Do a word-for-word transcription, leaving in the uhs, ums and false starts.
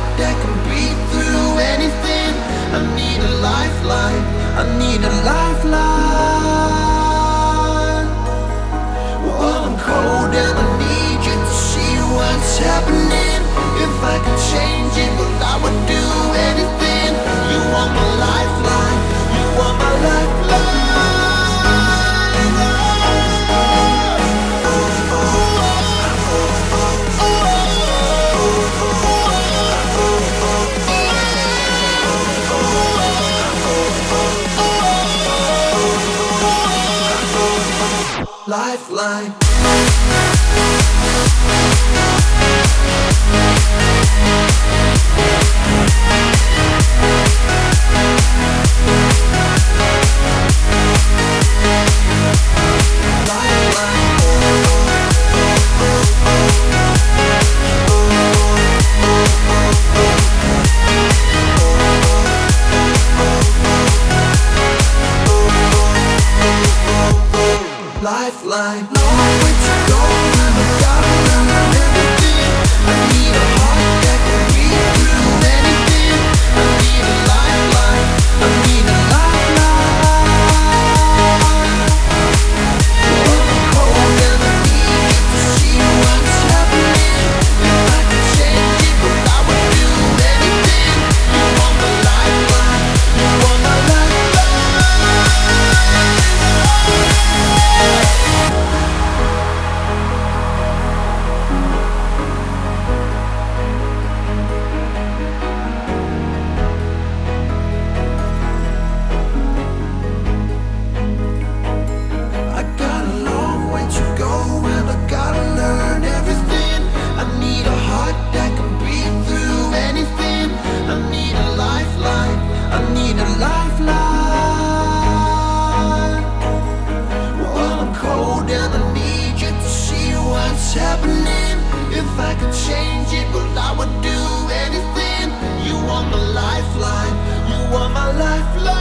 that can breathe through anything. I need a lifeline, I need a lifeline. Well, I'm cold and I need you to see what's happening. If I could change it, well, I would do anything. You are my lifeline, you are my lifeline. Lifeline. Lifeline. Know where to go and I gotta learn everything. I need a heart that can breathe through anything. I need a lifeline, I need a lifeline. Well, I'm cold and I need you to see what's happening. If I could change it, well, I would do anything. You are my lifeline, you are my lifeline. Happening. If I could change it, well, I would do anything. You are my lifeline, you are my lifeline.